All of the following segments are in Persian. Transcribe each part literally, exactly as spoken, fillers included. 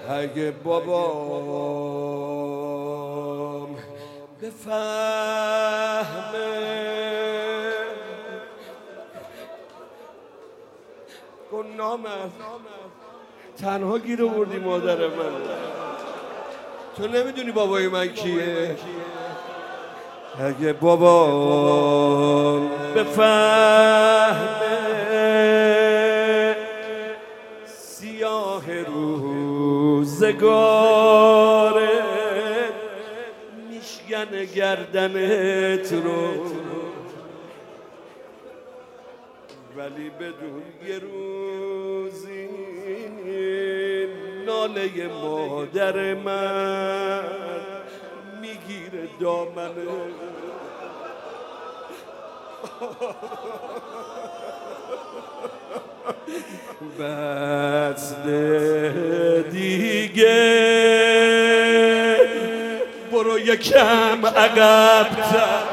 اگه بابام بفهمه گنامم تنها گیر آوردی مادر من، تو نمیدونی بابای من کیه. اگه بابام بفهمه سیاه روزگاره میشگن گردنت رو، ولی بدون یه روزی ناله مادر من میگیره دامنه. بس دیگه برو یکم عقب‌تر،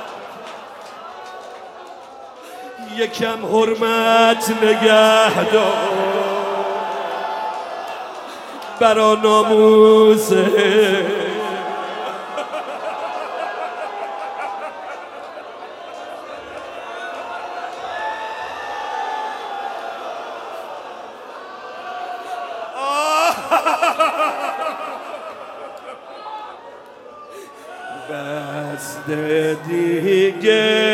یکم حرمت نگه دار برا ناموسه. بس دیگه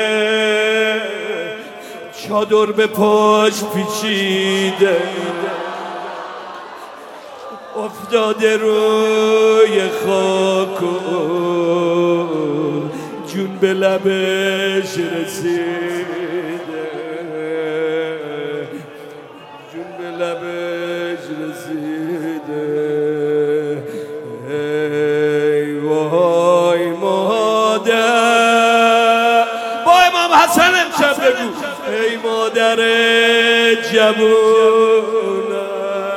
چادر به پاش پیچیده، افتاده روی خاک و جون به لبش رسیده، جون به لبش رسیده. ای وای مادر، با امام حسن امشب بگو ای مادر جوونم،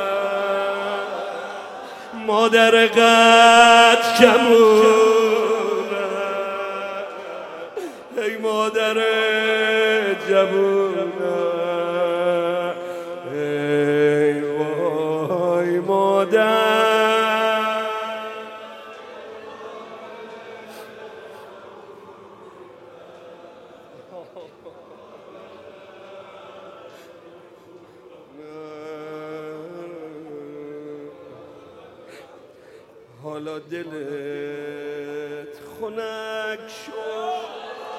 مادر قد کمونم، ای مادر جوونم، ای وای مادر. حالا دلت خنک شد،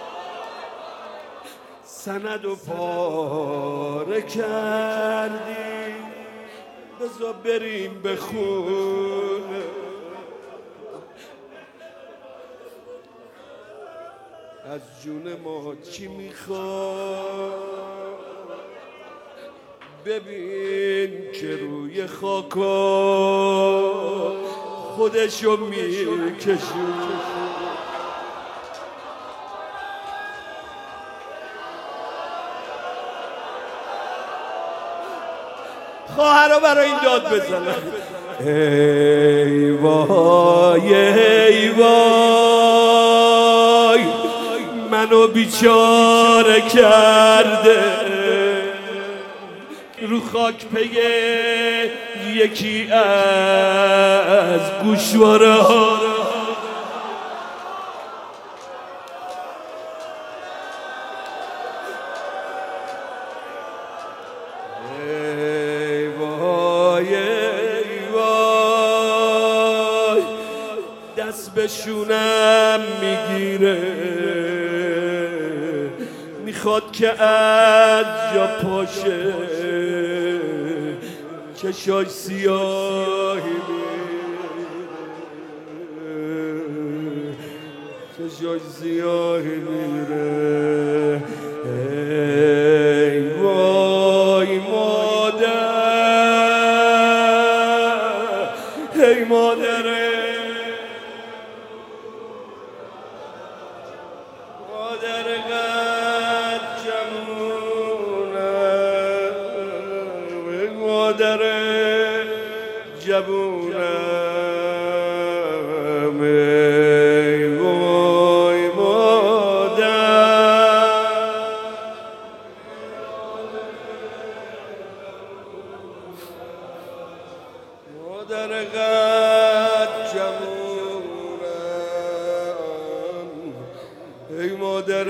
سند و پاره کردی، بذار بریم به خونه. از جون ما چی میخواد؟ ببین که روی خاکا خودشو میکشون. خواهر رو برای این داد بزنن. ای وای ای وای منو بیچاره کرده، رو خاک پیه یکی از گوشواره ها. ای وای ای وای دست به شونم میگیره، میخواد که از جا پاشه، چشاش سیاهی میره، چشاش سیاهی میره. ای وای مادر، ای مادر، مادر قد جمونم، ای مادر جوونم، ای وای مادر. مادر قد جوونم ای مادر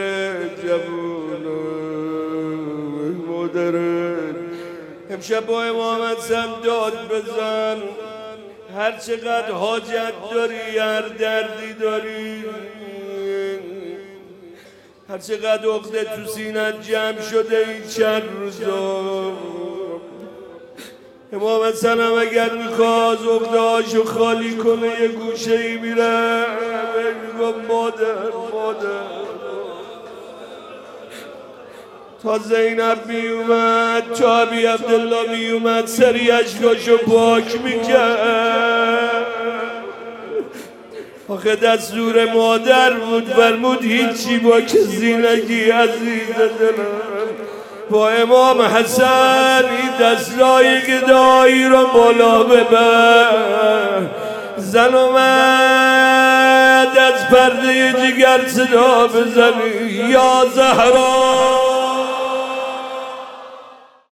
جوونم ای مادر امشب با امام حسن داد بزن هر چقدر حاجت داری هر دردی داری هر چقدر عقده تو سینت جمع شده این چند روزا امام حسن هم اگر میخواست عقده هاشو خالی کنه یه گوشه ای میره میگم مادر مادر تا زینب میومد تا ابی عبدالله میومد سری اشکاشو پاک میکرد آخه دستور مادر بود فرمود هیچی با کسی نگی عزیز دلم با امام حسن این دستای گدایی رو بالا ببر زن اومد از پرده جگر صدا بزنی یا زهرا